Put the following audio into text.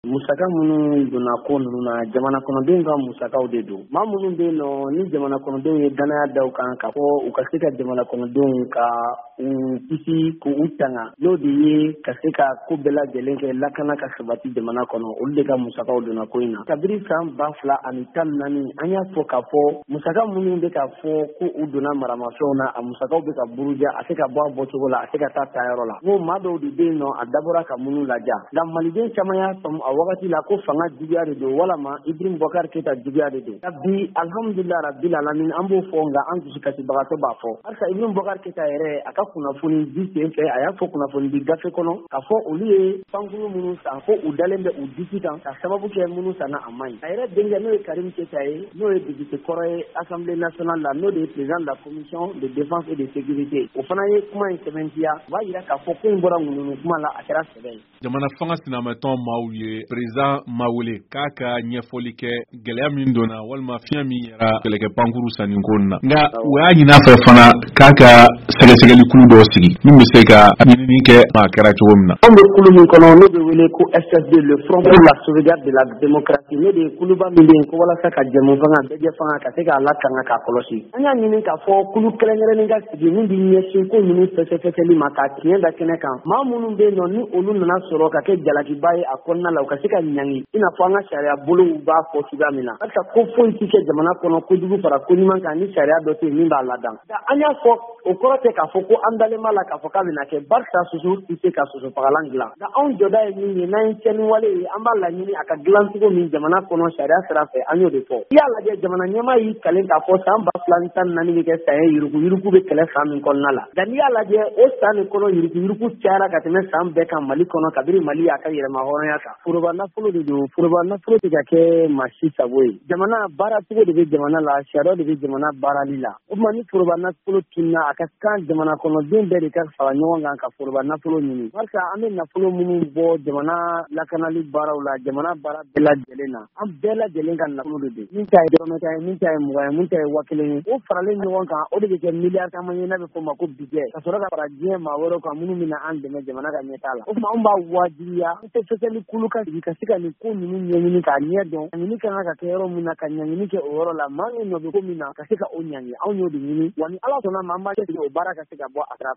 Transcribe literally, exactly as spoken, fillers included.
Musaka minnu donna ko ninnu na jamana kɔnɔdenw ka musakaw de don. Maa minnu bɛ yen nɔ ni jamana kɔnɔdenw ye danaya da u kan ka fɔ u ka se ka jamana kɔnɔdenw ka u kisi k'u tanga n'o de ye ka se ka ko bɛɛ lajɛlen kɛ lakana ka sabati jamana kɔnɔ olu de ka musakaw donna ko in na. Kabiri san ba fila ani tan naani an y'a fɔ k'a fɔ musaka minnu bɛ ka fɔ ko u donna maramafɛnw na a musakaw bɛ ka buruja a se ka bɔ a bɔcogo la a se ka taa taayɔrɔ la. N ko maa dɔw de bɛ yen nɔ a dabɔra ka minnu laja. Nka maliden caman y'a faamu a wagati la ko fanga juguya de don walama Ibrahim Boubacar Keita juguya de don. Bi alhamdulillah rabbil alamin an b'o fɔ nka an dusukasibagatɔ b'a fɔ. Halisa Ibrahim Boubacar Keita yɛrɛ a ka kunnafoni di sen fɛ a y'a fɔ kunnafoni di gafe kɔnɔ k'a fɔ olu ye pankuru minnu san fo u dalen bɛ u disi kan ka sababu kɛ minnu sanna a man ɲi. A yɛrɛ denkɛ n'o ye Karim Keita ye n'o ye député kɔrɔ ye Assemblée nationale la n'o de ye président de la commission de défense et de sécurité o fana ye kuma in sɛbɛntiya o b'a jira k'a fɔ ko in bɔra ŋununu kuma la a kɛra sɛbɛn ye. Jamana fanga sinamatɔn maaw ye président ma wele k'a ka ɲɛfɔli kɛ gɛlɛya min donna walima fiɲɛ min yɛra kɛlɛkɛ pankuru sanni ko na nka u y'a ɲin'a fɛ fana k'a ka sɛgɛsɛgɛli kulu dɔ sigi min bɛ se ka ɲinini kɛ maa kɛra cogo min na. Anw bɛ kulu min kɔnɔ n'o bɛ wele ko S F D le Front pour la sauvegarde de la démocratie ne de ye kuluba min bɛ yen ko walasa ka jɛmu fanga bɛɛ fanga ka se k'a lakanga k'a kɔlɔsi. An y'a ɲini k'a fɔ kulu kɛrɛnkɛrɛnnen ka sigi min bɛ ɲɛsin ko ninnu fɛsɛfɛsɛli ma k'a tiɲɛ da kɛnɛ kan maa minnu bɛ yen nɔ ni olu nana sɔrɔ ka kɛ jalakiba ye a kɔnɔna la u ka se ka ɲangi i n'a fɔ an ka sariya bolow b'a fɔ cogoya min na. Halisa ko foyi tɛ kɛ jamana kɔnɔ kojugu fara ko ɲuman kan ni sariya dɔ tɛ yen min b'a ladan. Nka an y'a fɔ o kɔrɔ tɛ k'a fɔ ko an dalen b'a la k'a fɔ k'a bɛna kɛ barisa soso tɛ se ka soso fagalan dilan. Nka anw jɔda ye min ye n'an ye cɛniwale ye an b'a laɲini a ka dilan cogo min jamana kɔnɔ sariya sira fɛ an y'o de fɔ. I y'a lajɛ jamana ɲɛmaa y'i kalen k'a fɔ san ba fila ni tan naani bɛ kɛ san ye yurugu yurugu bɛ kɛlɛ san min kɔnɔna la. Nka n'i y'a lajɛ o san nin kɔnɔ yurugu yurugu cayara ka tɛmɛ san bɛɛ kan Mali kɔnɔ kabiri Mali y'a ka yɛrɛma hɔrɔnya kan. Foroba nafolo de don foroba nafolo tɛ ka kɛ maa si sago ye. Jamana baara cogo de bɛ jamana la sariya de bɛ jamana baarali la. O tuma ni foroba nafolo tunna a ka kan jamana kɔnɔden bɛɛ de ka fara ɲɔgɔn kan ka foroba nafolo ɲini. Walasa an bɛ nafolo minnu bɔ jamana lakanali baaraw la jamana baara bɛɛ lajɛlen na an bɛɛ lajɛlen ka nafolo de don. Min ta ye dɔrɔmɛ ta ye min ta ye mugan ye min ta ye wa kelen ye o faralen ɲɔgɔn kan o de bɛ kɛ miliyari caman ye n'a bɛ fɔ o ma ko budget ka sɔrɔ ka fara diɲɛ maa wɛrɛw kan minnu bɛ na an dɛmɛ jamana ka ɲɛtaa la. O tuma anw b'a wajibiya an tɛ sɛsɛli kulu ka sigi ka se ka nin ko ninnu ɲɛɲini k'a ɲɛ dɔn ɲɛɲini kan ka kɛ yɔrɔ min na ka ɲɛɲini kɛ o yɔrɔ la maa min nɔ bɛ ko min na ka se ka o ɲɛɲini anw y'o de ɲini wa ni Ala sɔnna ma an b'a kɛ o baara ka se ka bɔ a sira